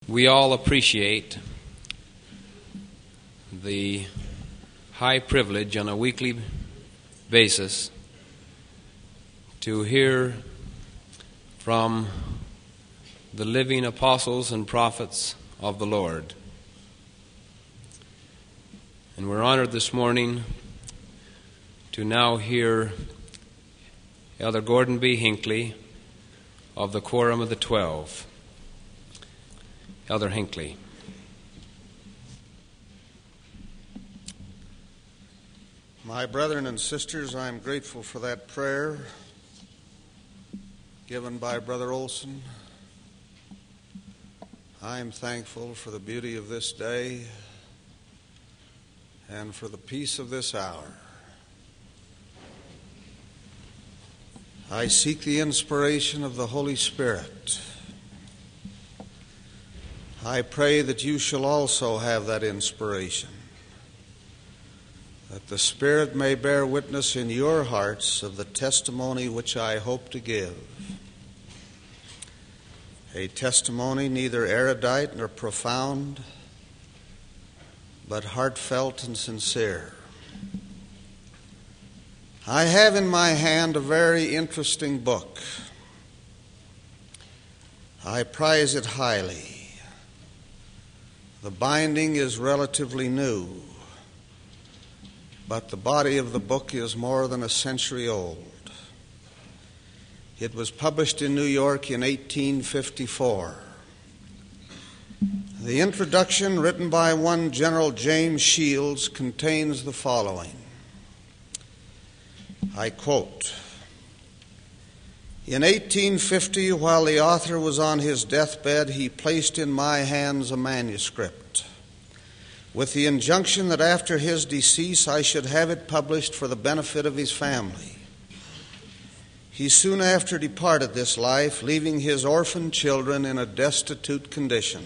We all appreciate the high privilege on a weekly basis to hear from the living apostles and prophets of the Lord. And we're honored this morning to now hear Elder Gordon B. Hinckley of the Quorum of the 12. Elder Hinckley. My brethren and sisters, I am grateful for that prayer given by Brother Olson. I am thankful for the beauty of this day and for the peace of this hour. I seek the inspiration of the Holy Spirit. I pray that you shall also have that inspiration, that the Spirit may bear witness in your hearts of the testimony which I hope to give. A testimony neither erudite nor profound, but heartfelt and sincere. I have in my hand a very interesting book. I prize it highly. The binding is relatively new, but the body of the book is more than a century old. It was published in New York in 1854. The introduction, written by one General James Shields, contains the following. I quote, "In 1850, while the author was on his deathbed, he placed in my hands a manuscript, with the injunction that after his decease I should have it published for the benefit of his family. He soon after departed this life, leaving his orphan children in a destitute condition.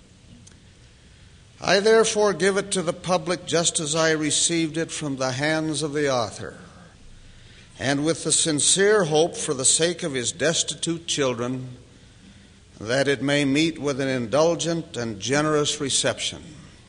I therefore give it to the public just as I received it from the hands of the author, and with the sincere hope for the sake of his destitute children that it may meet with an indulgent and generous reception.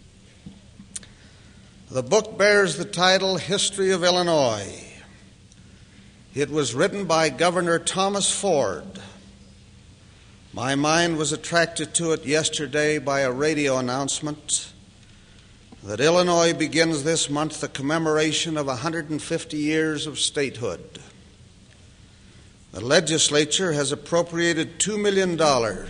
The book bears the title History of Illinois. It was written by Governor Thomas Ford. My mind was attracted to it yesterday by a radio announcement that Illinois begins this month the commemoration of 150 years of statehood. The legislature has appropriated $2 million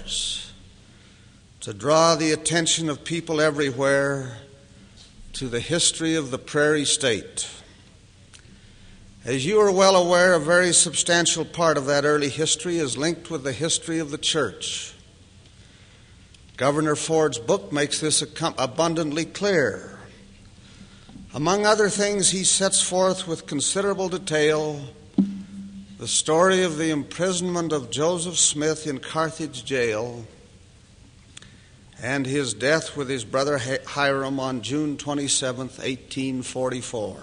to draw the attention of people everywhere to the history of the Prairie State. As you are well aware, a very substantial part of that early history is linked with the history of the church. Governor Ford's book makes this abundantly clear. Among other things, he sets forth with considerable detail the story of the imprisonment of Joseph Smith in Carthage jail and his death with his brother Hiram on June 27, 1844.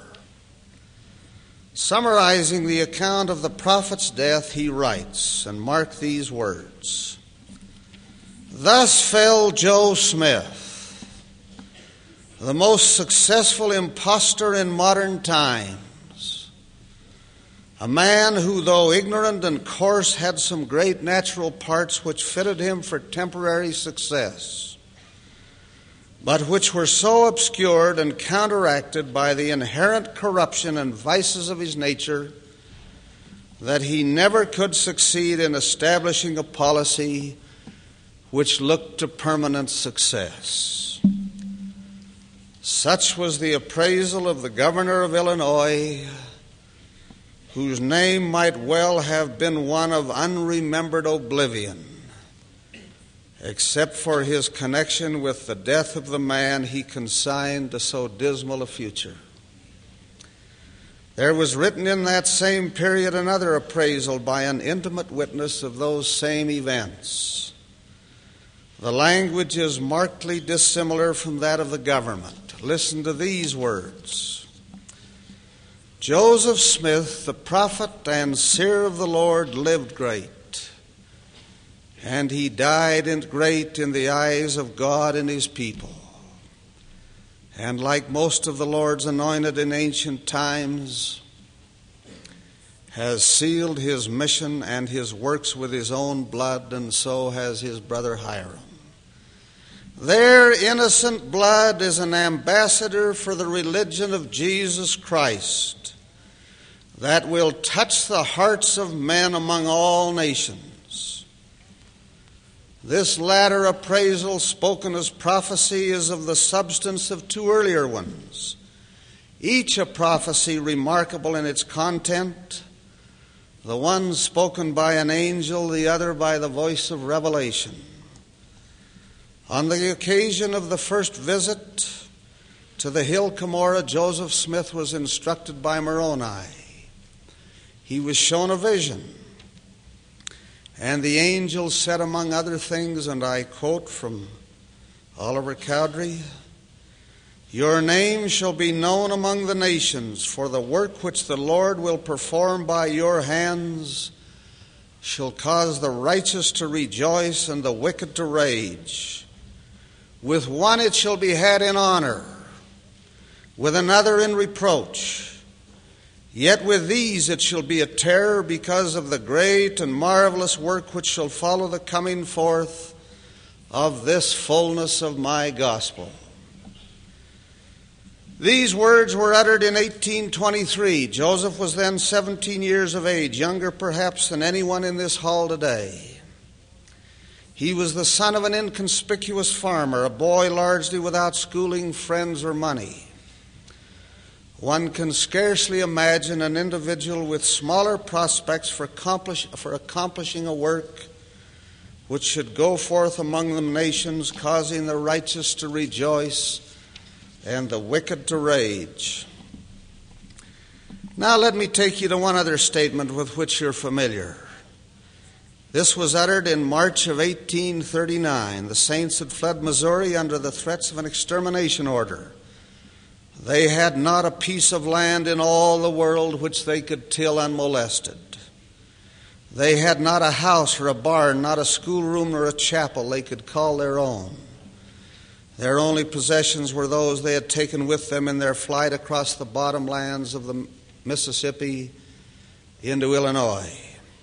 Summarizing the account of the prophet's death, he writes, and mark these words, "Thus fell Joe Smith, the most successful impostor in modern times, a man who, though ignorant and coarse, had some great natural parts which fitted him for temporary success, but which were so obscured and counteracted by the inherent corruption and vices of his nature that he never could succeed in establishing a policy which looked to permanent success." Such was the appraisal of the governor of Illinois, whose name might well have been one of unremembered oblivion, except for his connection with the death of the man he consigned to so dismal a future. There was written in that same period another appraisal by an intimate witness of those same events. The language is markedly dissimilar from that of the government. Listen to these words. "Joseph Smith, the prophet and seer of the Lord, lived great. and he died great in the eyes of God and his people. And like most of the Lord's anointed in ancient times, has sealed his mission and his works with his own blood, and so has his brother Hiram. Their innocent blood is an ambassador for the religion of Jesus Christ that will touch the hearts of men among all nations. This latter appraisal, spoken as prophecy, is of the substance of two earlier ones, each a prophecy remarkable in its content, the one spoken by an angel, the other by the voice of revelation. On the occasion of the first visit to the hill Cumorah, Joseph Smith was instructed by Moroni. He was shown a vision, and the angel said, among other things, and I quote from Oliver Cowdery, "Your name shall be known among the nations, for the work which the Lord will perform by your hands shall cause the righteous to rejoice and the wicked to rage. With one it shall be had in honor, with another in reproach. Yet with these it shall be a terror because of the great and marvelous work which shall follow the coming forth of this fullness of my gospel." These words were uttered in 1823. Joseph was then 17 years of age, younger perhaps than anyone in this hall today. He was the son of an inconspicuous farmer, a boy largely without schooling, friends, or money. One can scarcely imagine an individual with smaller prospects for accomplishing a work which should go forth among the nations, causing the righteous to rejoice and the wicked to rage. Now let me take you to one other statement with which you're familiar. This was uttered in March of 1839. The saints had fled Missouri under the threats of an extermination order. They had not a piece of land in all the world which they could till unmolested. They had not a house or a barn, not a schoolroom or a chapel they could call their own. Their only possessions were those they had taken with them in their flight across the bottomlands of the Mississippi into Illinois.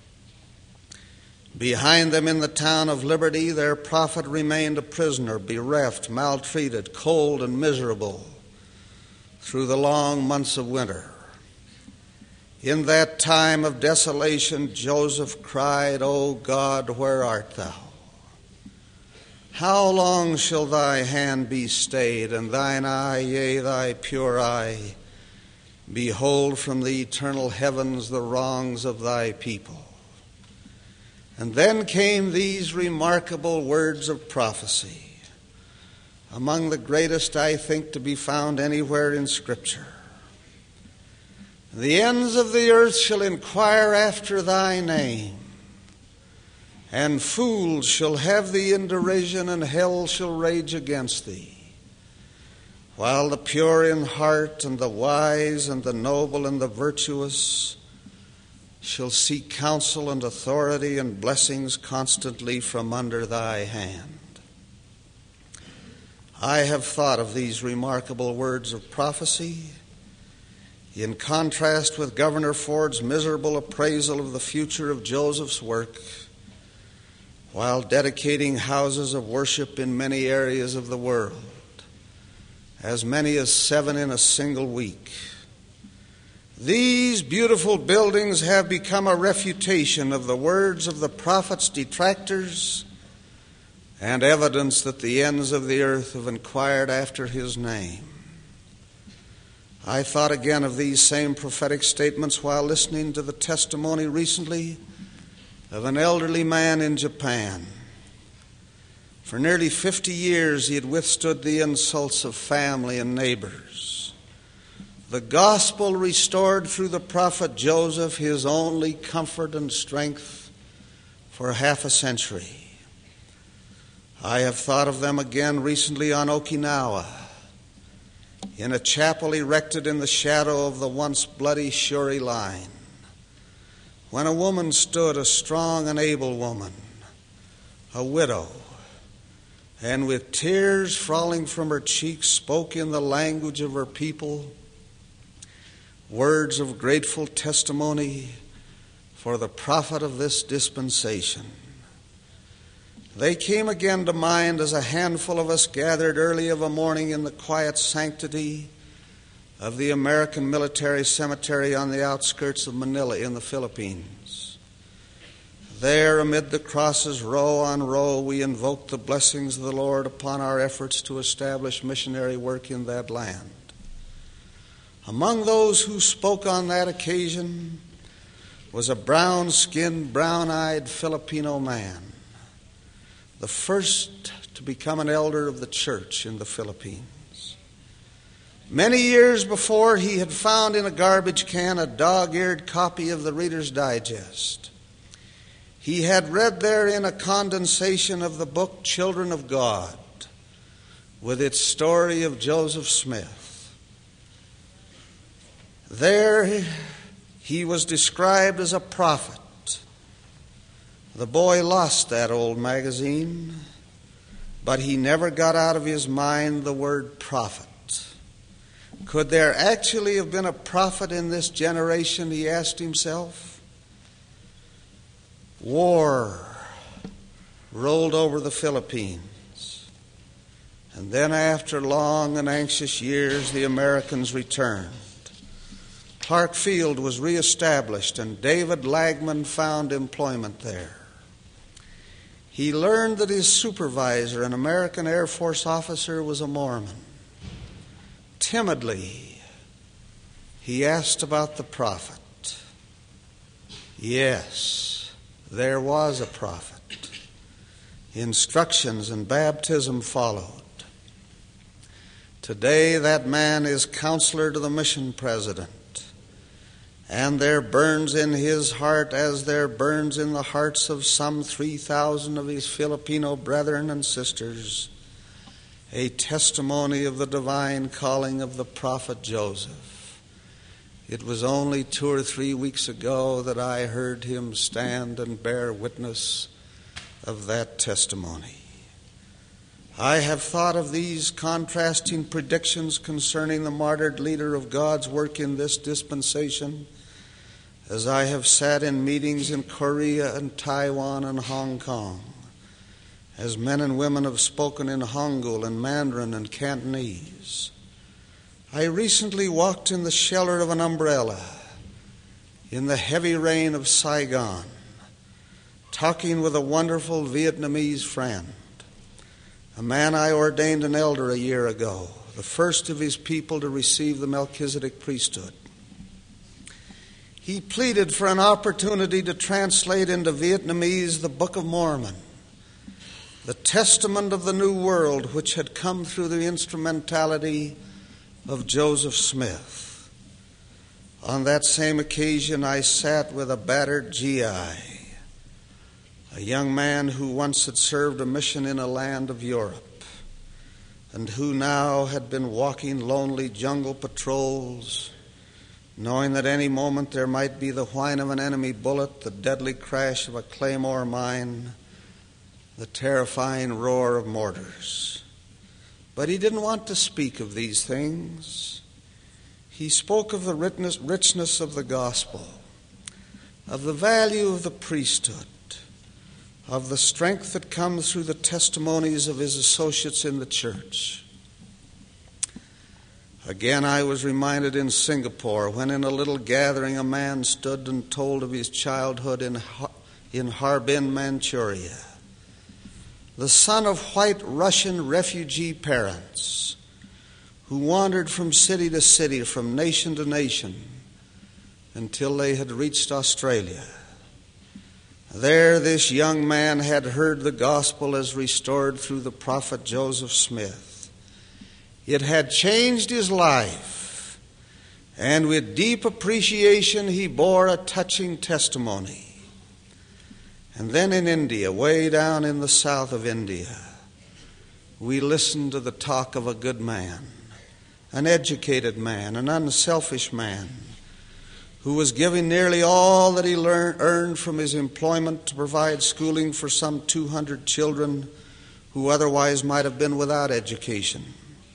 Behind them in the town of Liberty, their prophet remained a prisoner, bereft, maltreated, cold, and miserable through the long months of winter. In that time of desolation, Joseph cried, "O God, where art thou? How long shall thy hand be stayed, and thine eye, yea, thy pure eye, behold from the eternal heavens the wrongs of thy people?" And then came these remarkable words of prophecy, among the greatest, I think, to be found anywhere in Scripture. "The ends of the earth shall inquire after thy name, and fools shall have thee in derision, and hell shall rage against thee. While the pure in heart and the wise and the noble and the virtuous shall seek counsel and authority and blessings constantly from under thy hand." I have thought of these remarkable words of prophecy in contrast with Governor Ford's miserable appraisal of the future of Joseph's work, while dedicating houses of worship in many areas of the world, as many as 7 in a single week. These beautiful buildings have become a refutation of the words of the prophet's detractors and evidence that the ends of the earth have inquired after his name. I thought again of these same prophetic statements while listening to the testimony recently of an elderly man in Japan. For nearly 50 years he had withstood the insults of family and neighbors. The gospel restored through the prophet Joseph his only comfort and strength for half a century. I have thought of them again recently on Okinawa, in a chapel erected in the shadow of the once bloody Shuri line, when a woman stood, a strong and able woman, a widow, and with tears falling from her cheeks spoke in the language of her people words of grateful testimony for the prophet of this dispensation. They came again to mind as a handful of us gathered early of a morning in the quiet sanctity of the American Military Cemetery on the outskirts of Manila in the Philippines. There, amid the crosses, row on row, we invoked the blessings of the Lord upon our efforts to establish missionary work in that land. Among those who spoke on that occasion was a brown-skinned, brown-eyed Filipino man, the first to become an elder of the church in the Philippines. Many years before, he had found in a garbage can a dog-eared copy of the Reader's Digest. He had read therein a condensation of the book Children of God, with its story of Joseph Smith. There he was described as a prophet. The boy lost that old magazine, but he never got out of his mind the word prophet. Could there actually have been a prophet in this generation, he asked himself? War rolled over the Philippines, and then after long and anxious years, the Americans returned. Clark Field was reestablished, and David Lagman found employment there. He learned that his supervisor, an American Air Force officer, was a Mormon. Timidly, he asked about the prophet. Yes, there was a prophet. Instructions and baptism followed. Today, that man is counselor to the mission president. And there burns in his heart, as there burns in the hearts of some 3,000 of his Filipino brethren and sisters, a testimony of the divine calling of the prophet Joseph. It was only 2 or 3 weeks ago that I heard him stand and bear witness of that testimony. I have thought of these contrasting predictions concerning the martyred leader of God's work in this dispensation as I have sat in meetings in Korea and Taiwan and Hong Kong, as men and women have spoken in Hangul and Mandarin and Cantonese. I recently walked in the shelter of an umbrella in the heavy rain of Saigon, talking with a wonderful Vietnamese friend, a man I ordained an elder a year ago, the first of his people to receive the Melchizedek priesthood. He pleaded for an opportunity to translate into Vietnamese the Book of Mormon, the testament of the new world which had come through the instrumentality of Joseph Smith. On that same occasion, I sat with a battered GI, a young man who once had served a mission in a land of Europe and who now had been walking lonely jungle patrols, knowing that any moment there might be the whine of an enemy bullet, the deadly crash of a claymore mine, the terrifying roar of mortars. But he didn't want to speak of these things. He spoke of the richness of the gospel, of the value of the priesthood, of the strength that comes through the testimonies of his associates in the church. Again, I was reminded in Singapore when in a little gathering a man stood and told of his childhood in Harbin, Manchuria, the son of white Russian refugee parents who wandered from city to city, from nation to nation, until they had reached Australia. There, this young man had heard the gospel as restored through the prophet Joseph Smith. It had changed his life, and with deep appreciation he bore a touching testimony. And then in India, way down in the south of India, we listened to the talk of a good man, an educated man, an unselfish man, who was giving nearly all that he earned from his employment to provide schooling for some 200 children who otherwise might have been without education.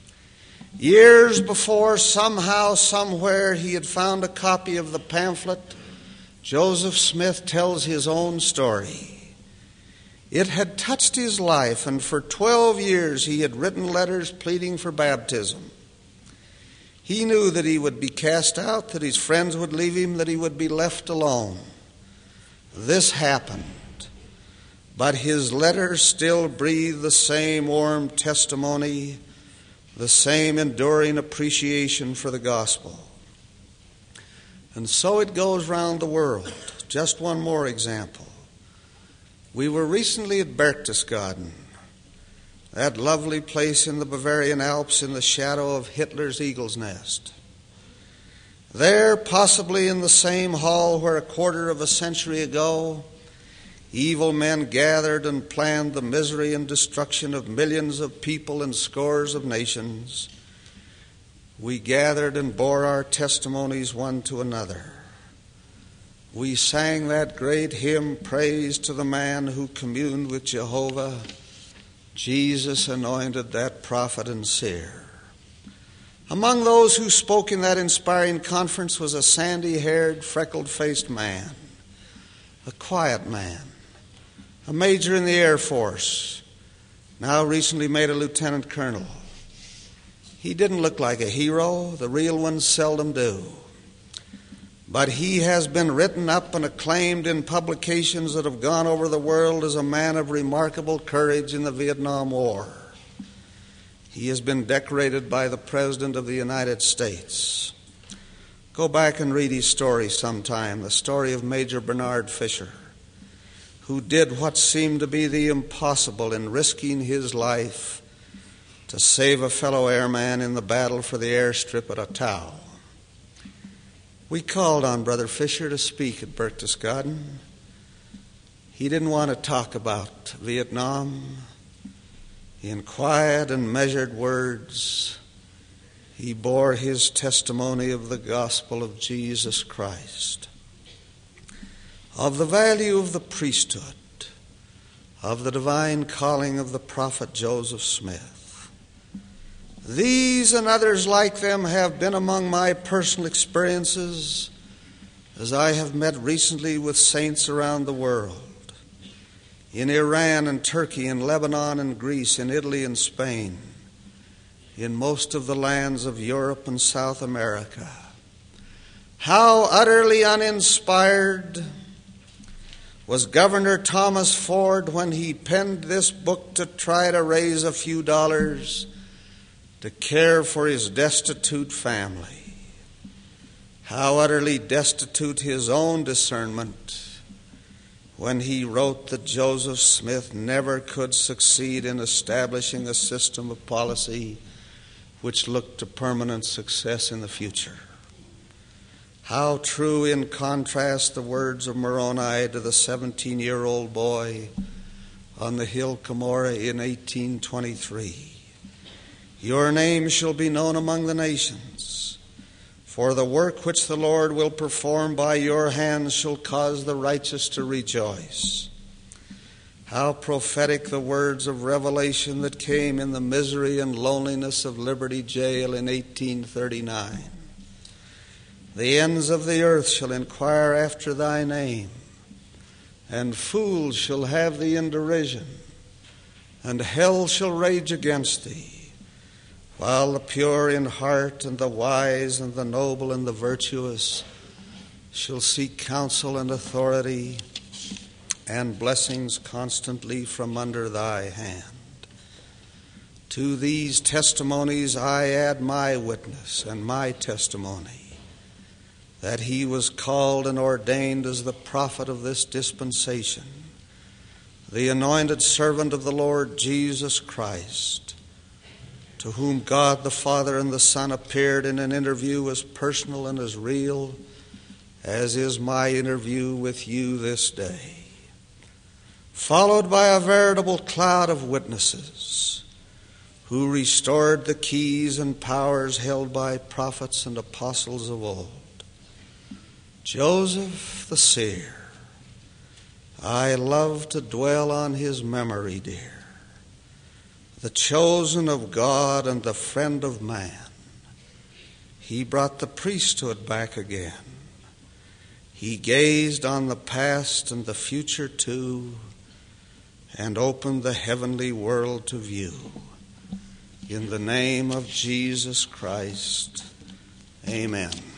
Years before, somehow, somewhere, he had found a copy of the pamphlet. Joseph Smith tells his own story. It had touched his life, and for 12 years he had written letters pleading for baptism. He knew that he would be cast out, that his friends would leave him, that he would be left alone. This happened, but his letters still breathe the same warm testimony, the same enduring appreciation for the gospel. And so it goes round the world. Just one more example. We were recently at Berchtesgaden, that lovely place in the Bavarian Alps in the shadow of Hitler's eagle's nest. There, possibly in the same hall where a quarter of a century ago, evil men gathered and planned the misery and destruction of millions of people and scores of nations, we gathered and bore our testimonies one to another. We sang that great hymn, Praise to the Man who communed with Jehovah. Jesus anointed that prophet and seer. Among those who spoke in that inspiring conference was a sandy-haired, freckled-faced man, a quiet man, a major in the Air Force, now recently made a lieutenant colonel. He didn't look like a hero. The real ones seldom do. But he has been written up and acclaimed in publications that have gone over the world as a man of remarkable courage in the Vietnam War. He has been decorated by the President of the United States. Go back and read his story sometime, the story of Major Bernard Fisher, who did what seemed to be the impossible in risking his life to save a fellow airman in the battle for the airstrip at Ottawa. We called on Brother Fisher to speak at Berchtesgaden. He didn't want to talk about Vietnam. In quiet and measured words, he bore his testimony of the gospel of Jesus Christ, of the value of the priesthood, of the divine calling of the prophet Joseph Smith. These and others like them have been among my personal experiences as I have met recently with saints around the world, in Iran and Turkey, in Lebanon and Greece, in Italy and Spain, in most of the lands of Europe and South America. How utterly uninspired was Governor Thomas Ford when he penned this book to try to raise a few dollars to care for his destitute family. How utterly destitute his own discernment when he wrote that Joseph Smith never could succeed in establishing a system of policy which looked to permanent success in the future. How true, in contrast, the words of Moroni to the 17-year-old boy on the hill Cumorah in 1823. Your name shall be known among the nations, for the work which the Lord will perform by your hands shall cause the righteous to rejoice. How prophetic the words of Revelation that came in the misery and loneliness of Liberty Jail in 1839. The ends of the earth shall inquire after thy name, and fools shall have thee in derision, and hell shall rage against thee, while the pure in heart and the wise and the noble and the virtuous shall seek counsel and authority and blessings constantly from under thy hand. To these testimonies I add my witness and my testimony that he was called and ordained as the prophet of this dispensation, the anointed servant of the Lord Jesus Christ, to whom God the Father and the Son appeared in an interview as personal and as real as is my interview with you this day, followed by a veritable cloud of witnesses who restored the keys and powers held by prophets and apostles of old. Joseph the seer, I love to dwell on his memory dear. The chosen of God and the friend of man, he brought the priesthood back again. He gazed on the past and the future too, and opened the heavenly world to view. In the name of Jesus Christ, amen.